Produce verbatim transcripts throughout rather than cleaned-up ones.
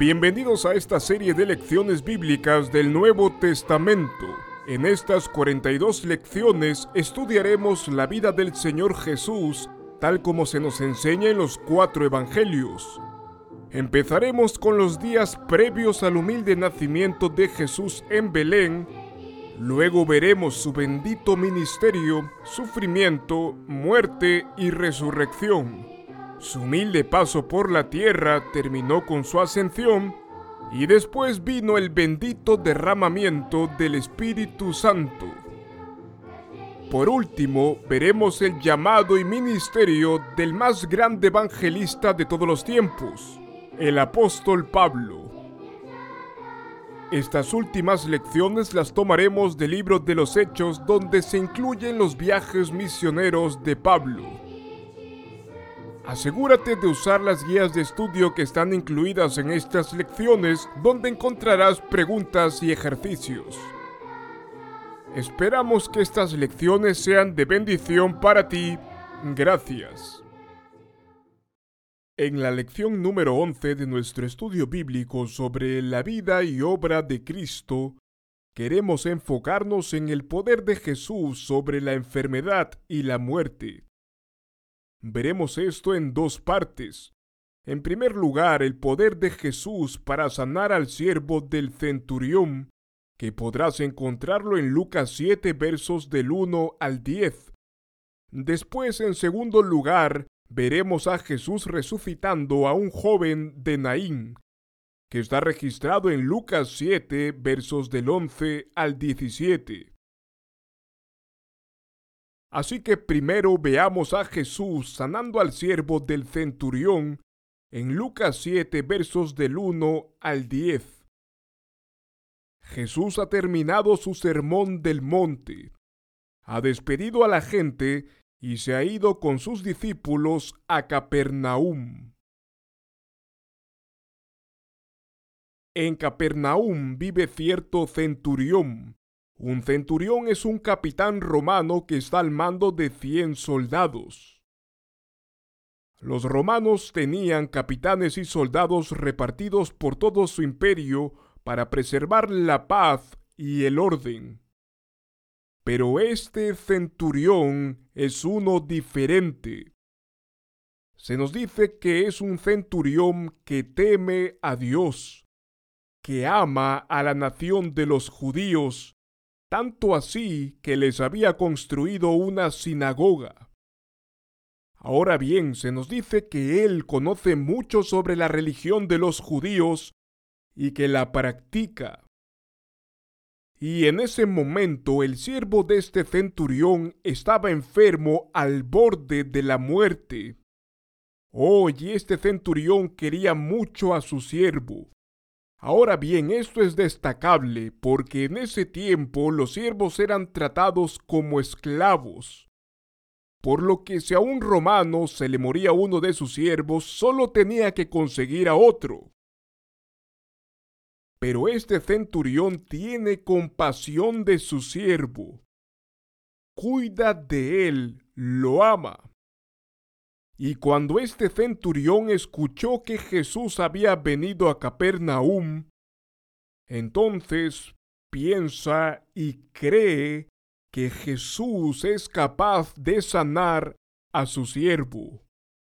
Bienvenidos a esta serie de lecciones bíblicas del Nuevo Testamento. En estas cuarenta y dos lecciones estudiaremos la vida del Señor Jesús, tal como se nos enseña en los cuatro evangelios. Empezaremos con los días previos al humilde nacimiento de Jesús en Belén. Luego veremos su bendito ministerio, sufrimiento, muerte y resurrección. Su humilde paso por la tierra terminó con su ascensión y después vino el bendito derramamiento del Espíritu Santo. Por último, veremos el llamado y ministerio del más grande evangelista de todos los tiempos, el apóstol Pablo. Estas últimas lecciones las tomaremos del libro de los Hechos, donde se incluyen los viajes misioneros de Pablo. Asegúrate de usar las guías de estudio que están incluidas en estas lecciones, donde encontrarás preguntas y ejercicios. Esperamos que estas lecciones sean de bendición para ti. Gracias. En la lección número once de nuestro estudio bíblico sobre la vida y obra de Cristo, queremos enfocarnos en el poder de Jesús sobre la enfermedad y la muerte. Veremos esto en dos partes. En primer lugar, el poder de Jesús para sanar al siervo del centurión, que podrás encontrarlo en Lucas siete, versos del uno al diez. Después, en segundo lugar, veremos a Jesús resucitando a un joven de Naín, que está registrado en Lucas siete, versos del once al diecisiete. Así que primero veamos a Jesús sanando al siervo del centurión en Lucas siete, versos del uno al diez. Jesús ha terminado su sermón del monte, ha despedido a la gente y se ha ido con sus discípulos a Capernaum. En Capernaum vive cierto centurión. Un centurión es un capitán romano que está al mando de cien soldados. Los romanos tenían capitanes y soldados repartidos por todo su imperio para preservar la paz y el orden. Pero este centurión es uno diferente. Se nos dice que es un centurión que teme a Dios, que ama a la nación de los judíos, tanto así que les había construido una sinagoga. Ahora bien, se nos dice que él conoce mucho sobre la religión de los judíos y que la practica. Y en ese momento el siervo de este centurión estaba enfermo al borde de la muerte. Oh, y este centurión quería mucho a su siervo. Ahora bien, esto es destacable porque en ese tiempo los siervos eran tratados como esclavos, por lo que si a un romano se le moría uno de sus siervos, solo tenía que conseguir a otro. Pero este centurión tiene compasión de su siervo, cuida de él, lo ama. Y cuando este centurión escuchó que Jesús había venido a Capernaum, entonces piensa y cree que Jesús es capaz de sanar a su siervo.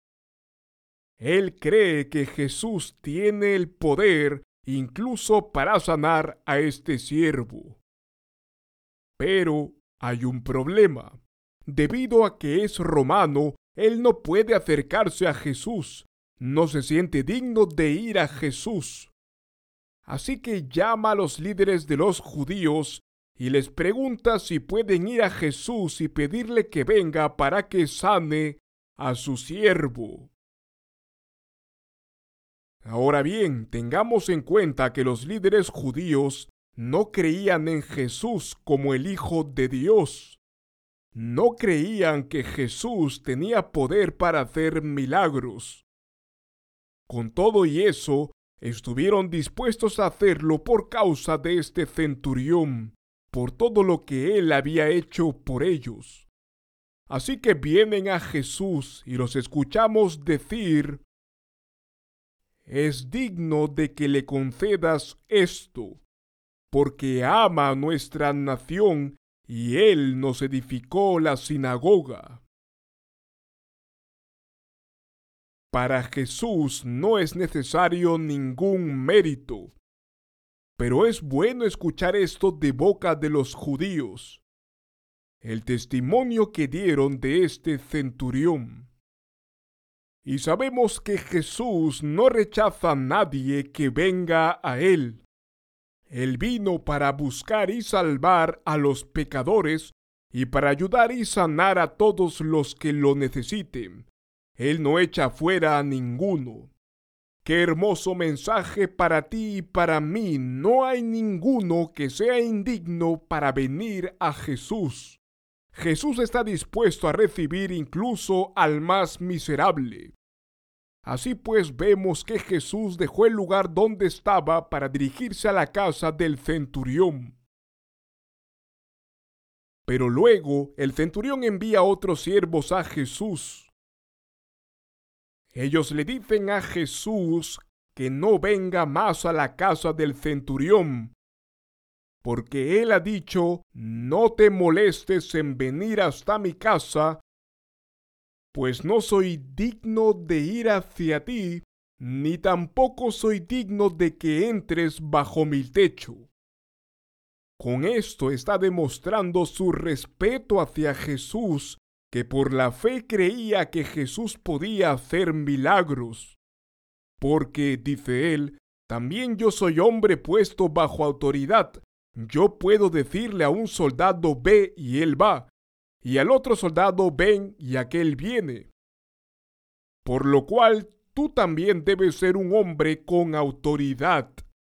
Él cree que Jesús tiene el poder incluso para sanar a este siervo. Pero hay un problema. Debido a que es romano, él no puede acercarse a Jesús, no se siente digno de ir a Jesús. Así que llama a los líderes de los judíos y les pregunta si pueden ir a Jesús y pedirle que venga para que sane a su siervo. Ahora bien, tengamos en cuenta que los líderes judíos no creían en Jesús como el Hijo de Dios. No creían que Jesús tenía poder para hacer milagros. Con todo y eso, estuvieron dispuestos a hacerlo por causa de este centurión, por todo lo que él había hecho por ellos. Así que vienen a Jesús y los escuchamos decir: es digno de que le concedas esto, porque ama a nuestra nación y él nos edificó la sinagoga. Para Jesús no es necesario ningún mérito, pero es bueno escuchar esto de boca de los judíos, el testimonio que dieron de este centurión. Y sabemos que Jesús no rechaza a nadie que venga a él. Él vino para buscar y salvar a los pecadores y para ayudar y sanar a todos los que lo necesiten. Él no echa fuera a ninguno. ¡Qué hermoso mensaje para ti y para mí! No hay ninguno que sea indigno para venir a Jesús. Jesús está dispuesto a recibir incluso al más miserable. Así pues vemos que Jesús dejó el lugar donde estaba para dirigirse a la casa del centurión. Pero luego el centurión envía a otros siervos a Jesús. Ellos le dicen a Jesús que no venga más a la casa del centurión, porque él ha dicho: no te molestes en venir hasta mi casa, pues no soy digno de ir hacia ti, ni tampoco soy digno de que entres bajo mi techo. Con esto está demostrando su respeto hacia Jesús, que por la fe creía que Jesús podía hacer milagros. Porque, dice él, también yo soy hombre puesto bajo autoridad. Yo puedo decirle a un soldado ve y él va, y al otro soldado ven y aquel viene. Por lo cual tú también debes ser un hombre con autoridad.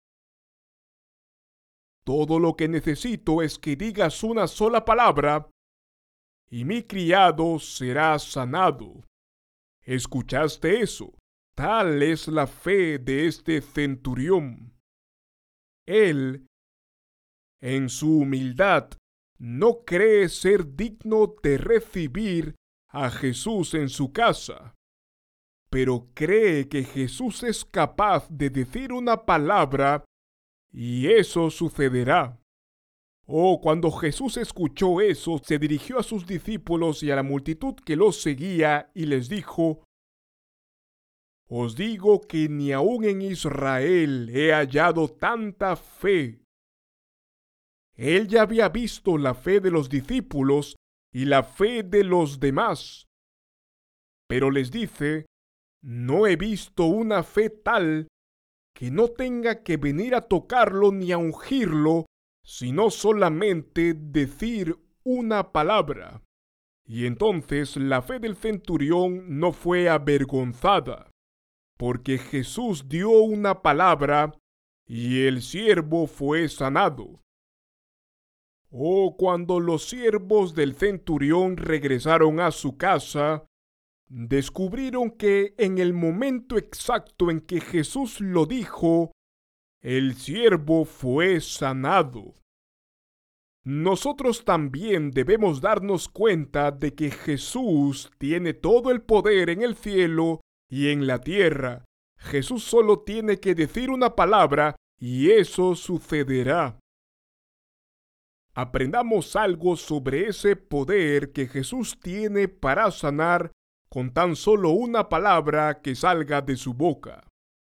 Todo lo que necesito es que digas una sola palabra y mi criado será sanado. ¿Escuchaste eso? Tal es la fe de este centurión. Él, en su humildad, no cree ser digno de recibir a Jesús en su casa, pero cree que Jesús es capaz de decir una palabra y eso sucederá. Oh, cuando Jesús escuchó eso, se dirigió a sus discípulos y a la multitud que los seguía y les dijo: Os digo que ni aun en Israel he hallado tanta fe. Él ya había visto la fe de los discípulos y la fe de los demás. Pero les dice: no he visto una fe tal que no tenga que venir a tocarlo ni a ungirlo, sino solamente decir una palabra. Y entonces la fe del centurión no fue avergonzada, porque Jesús dio una palabra y el siervo fue sanado. Oh, cuando los siervos del centurión regresaron a su casa, descubrieron que en el momento exacto en que Jesús lo dijo, el siervo fue sanado. Nosotros también debemos darnos cuenta de que Jesús tiene todo el poder en el cielo y en la tierra. Jesús solo tiene que decir una palabra y eso sucederá. Aprendamos algo sobre ese poder que Jesús tiene para sanar con tan solo una palabra que salga de su boca.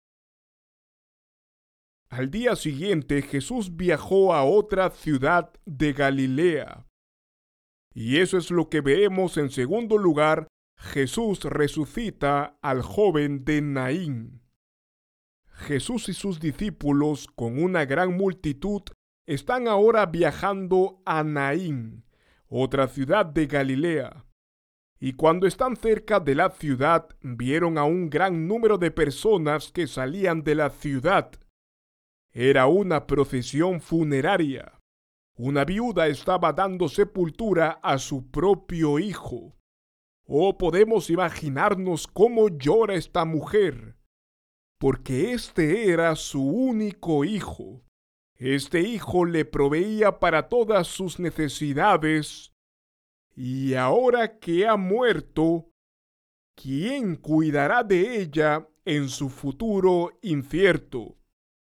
Al día siguiente Jesús viajó a otra ciudad de Galilea. Y eso es lo que vemos en segundo lugar. Jesús resucita al joven de Naín. Jesús y sus discípulos, con una gran multitud, están ahora viajando a Naín, otra ciudad de Galilea. Y cuando están cerca de la ciudad, vieron a un gran número de personas que salían de la ciudad. Era una procesión funeraria. Una viuda estaba dando sepultura a su propio hijo. Oh, podemos imaginarnos cómo llora esta mujer, porque este era su único hijo. Este hijo le proveía para todas sus necesidades, y ahora que ha muerto, ¿quién cuidará de ella en su futuro incierto.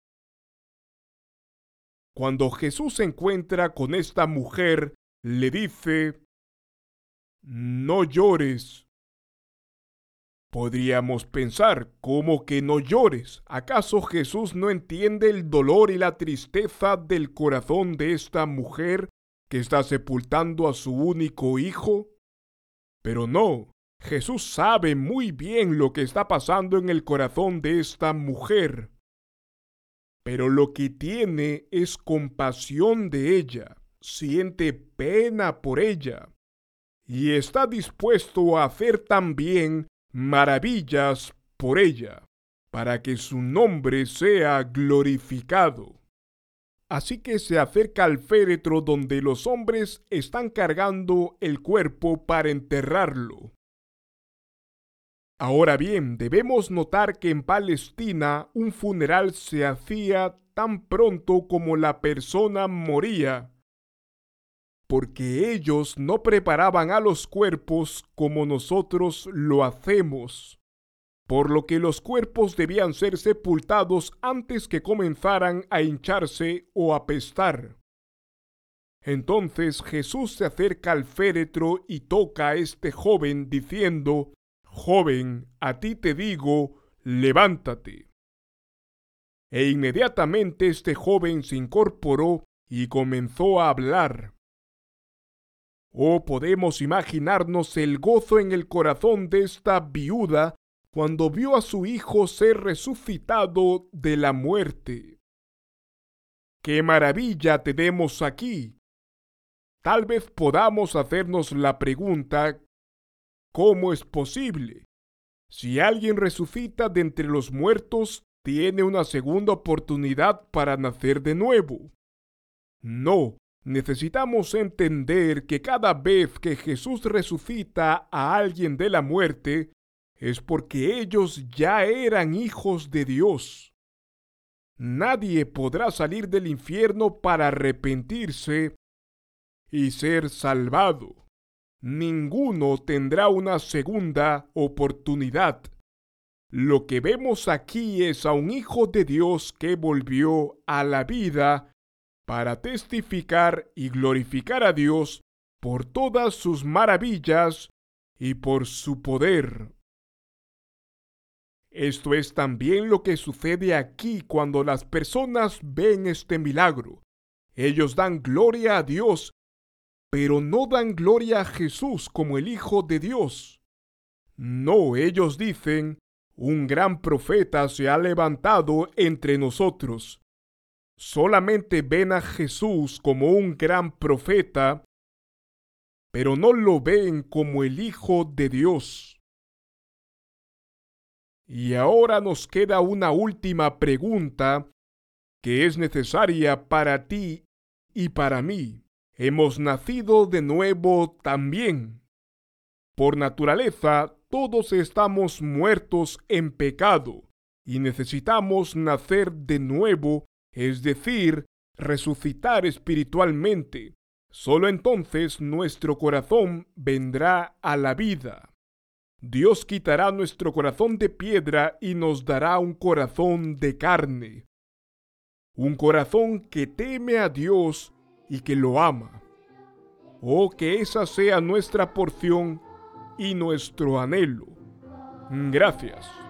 Cuando Jesús se encuentra con esta mujer, le dice: no llores. Podríamos pensar, ¿cómo que no llores? ¿Acaso Jesús no entiende el dolor y la tristeza del corazón de esta mujer que está sepultando a su único hijo? Pero no, Jesús sabe muy bien lo que está pasando en el corazón de esta mujer. Pero lo que tiene es compasión de ella, siente pena por ella y está dispuesto a hacer también maravillas por ella, para que su nombre sea glorificado. Así que se acerca al féretro donde los hombres están cargando el cuerpo para enterrarlo. Ahora bien, debemos notar que en Palestina un funeral se hacía tan pronto como la persona moría, porque ellos no preparaban a los cuerpos como nosotros lo hacemos, por lo que los cuerpos debían ser sepultados antes que comenzaran a hincharse o apestar. Entonces Jesús se acerca al féretro y toca a este joven diciendo: joven, a ti te digo, levántate. E inmediatamente este joven se incorporó y comenzó a hablar. Oh, podemos imaginarnos el gozo en el corazón de esta viuda cuando vio a su hijo ser resucitado de la muerte. ¡Qué maravilla tenemos aquí! Tal vez podamos hacernos la pregunta: ¿cómo es posible? Si alguien resucita de entre los muertos, ¿tiene una segunda oportunidad para nacer de nuevo? No. Necesitamos entender que cada vez que Jesús resucita a alguien de la muerte, es porque ellos ya eran hijos de Dios. Nadie podrá salir del infierno para arrepentirse y ser salvado. Ninguno tendrá una segunda oportunidad. Lo que vemos aquí es a un hijo de Dios que volvió a la vida para testificar y glorificar a Dios por todas sus maravillas y por su poder. Esto es también lo que sucede aquí cuando las personas ven este milagro. Ellos dan gloria a Dios, pero no dan gloria a Jesús como el Hijo de Dios. No, ellos dicen: un gran profeta se ha levantado entre nosotros. Solamente ven a Jesús como un gran profeta, pero no lo ven como el Hijo de Dios. Y ahora nos queda una última pregunta que es necesaria para ti y para mí. ¿Hemos nacido de nuevo también? Por naturaleza, todos estamos muertos en pecado y necesitamos nacer de nuevo, es decir, resucitar espiritualmente. Solo entonces nuestro corazón vendrá a la vida. Dios quitará nuestro corazón de piedra y nos dará un corazón de carne. Un corazón que teme a Dios y que lo ama. Oh, que esa sea nuestra porción y nuestro anhelo. Gracias.